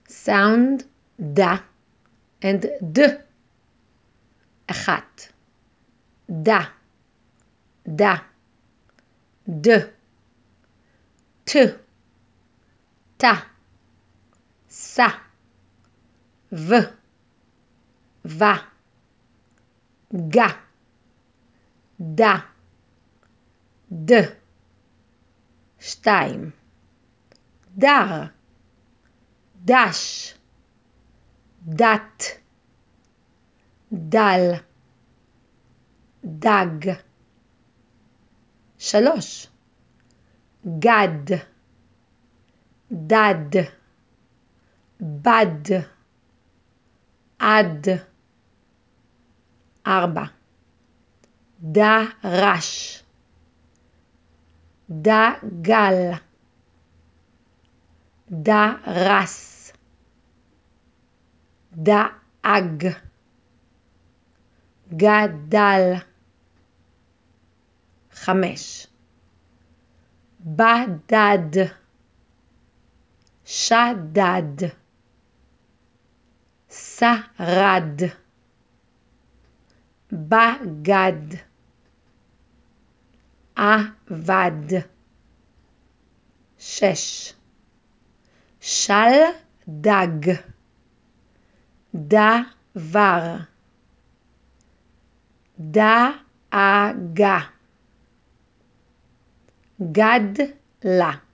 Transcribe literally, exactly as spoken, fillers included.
sound da and d. אחת, da, da, d, t, ta, sa, v, va, ga, da, d. שתיים, דר, דש, דת, דל, דג. שלוש, גד, דד, בד, עד. ארבע, דרש, דגל, דרס, דאג, גדל. חמש, בדד, שדד, שרד, בגד, עבד. שש, שלדג, דבר, דאגה, גדלה.